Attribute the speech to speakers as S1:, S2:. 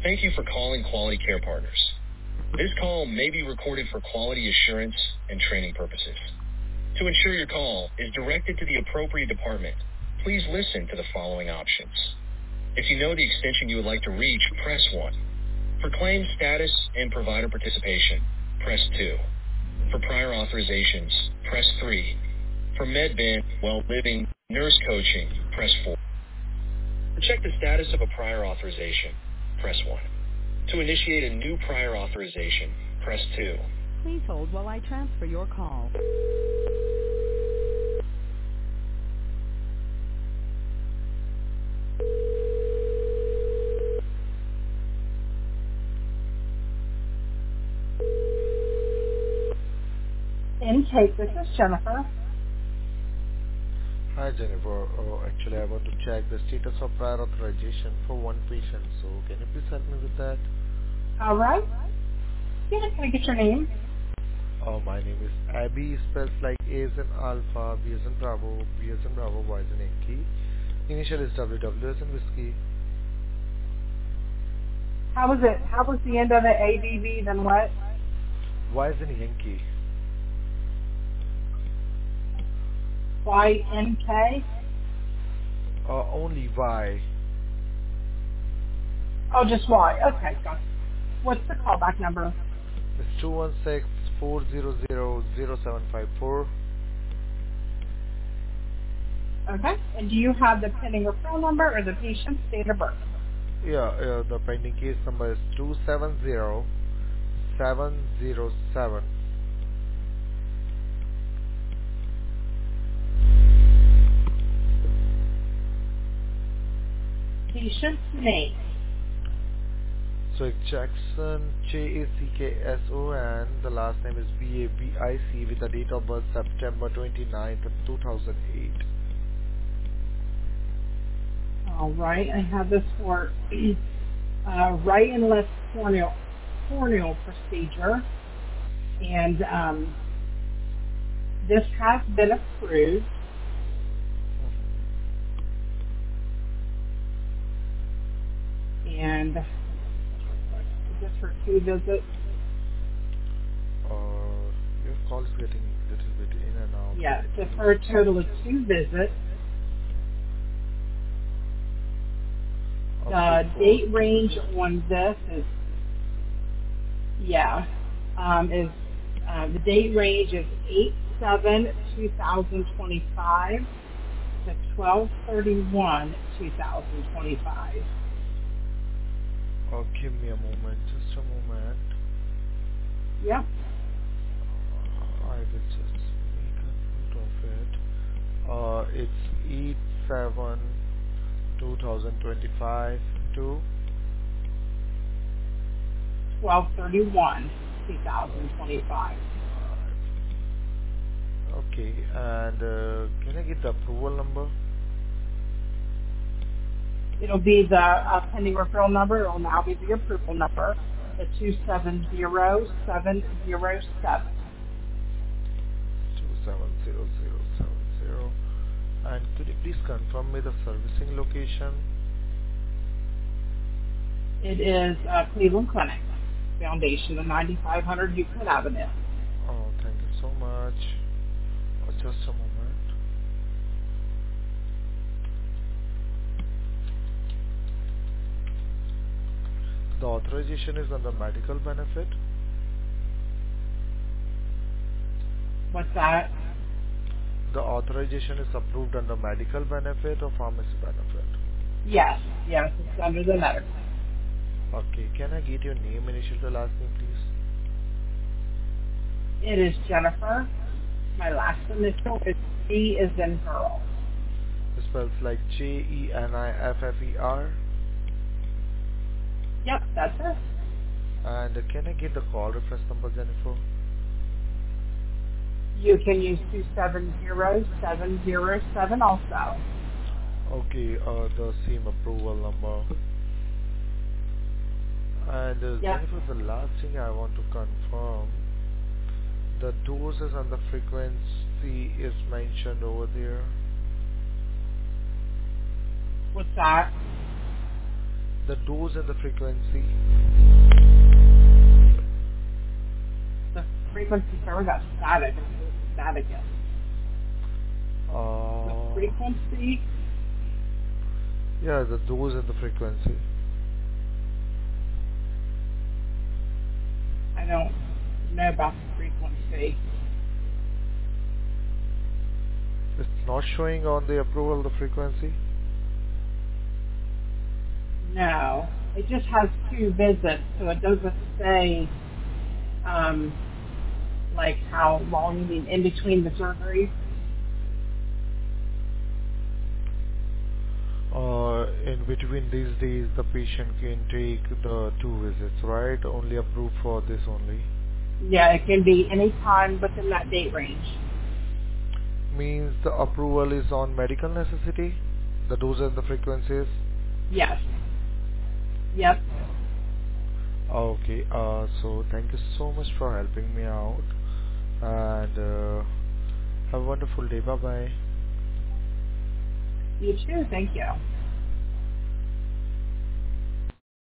S1: Thank you for calling Quality Care Partners. This call may be recorded for quality assurance and training purposes. To ensure your call is directed to the appropriate department, please listen to the following options. If you know the extension you would like to reach, press 1. For claim status and provider participation, press 2. For prior authorizations, press 3. For MedBin, Well Living, Nurse Coaching, press 4. To check the status of a prior authorization, press 1. To initiate a new prior authorization, press 2.
S2: Please hold while I transfer your call. Intake, this is Jennifer.
S3: Hi Jennifer. Actually, I want to check the status of prior authorization for one patient. So can you please help me with that?
S2: All right. Yeah, can I get your name?
S3: My name is Abby, spells like A as in Alpha, B as in Bravo, B as in Bravo, Y as in Yankee. Initial is WW as in Whiskey.
S2: How was it? How was the end of it? ABV, then what?
S3: Y as in Yankee.
S2: YNK?
S3: Only Y.
S2: Oh, just Y. Okay, got it. What's the callback number?
S3: It's 216-400-0754.
S2: Okay. And do you have the pending referral number or the patient's date of birth?
S3: Yeah, the pending case number is 270707.
S2: Patient's name.
S3: So it's Jackson, Jackson, the last name is Babic with the date of birth September 29th of 2008.
S2: All right. I have this for right and left corneal procedure. And this has been approved. And is this for 2 visits?
S3: Your call is getting a little bit in and out.
S2: Yes, so for a total of 2 visits. The date range on this is, the date range is 8/7/2025 to 12/31/2025.
S3: Give me a moment, just a moment.
S2: Yep.
S3: I will just make a note of it. It's 8/7/2025 to
S2: 12/31/2025.
S3: Okay, and can I get the approval number?
S2: It'll be the pending referral number. It'll now be the approval number, the 270707.
S3: 270070. And could you please confirm me the servicing location?
S2: It is Cleveland Clinic Foundation, the 9500 Euclid Avenue.
S3: Oh, thank you so much. Just a moment. The authorization is on the medical benefit.
S2: What's that?
S3: The authorization is approved under medical benefit or pharmacy benefit.
S2: Yes, it's under the medical.
S3: Okay, can I get your name, initial to last name, please?
S2: It is Jennifer. My last initial is C as in girl.
S3: It spells like Jeniffer.
S2: Yep, that's it.
S3: And can I get the call reference number, Jennifer?
S2: You can use 270707 also.
S3: Okay, the same approval number. And
S2: Yep.
S3: Jennifer, the last thing I want to confirm, the doses and the frequency is mentioned over there.
S2: What's that?
S3: the dose and the frequency.
S2: The frequency, sorry, got static. Static. The
S3: Uh,
S2: frequency,
S3: yeah, the dose and the frequency.
S2: I don't know about the frequency.
S3: It's not showing on the approval the frequency.
S2: No, it just has 2 visits, so it doesn't say like how long you mean in between the surgeries.
S3: In between these days, the patient can take the 2 visits, right? Only approved for this only.
S2: Yeah, it can be any time within that date range.
S3: Means the approval is on medical necessity, the dose and the frequencies.
S2: Yes. Yep.
S3: Okay, so thank you so much for helping me out, and have a wonderful day. Bye bye.
S2: You too. Thank you.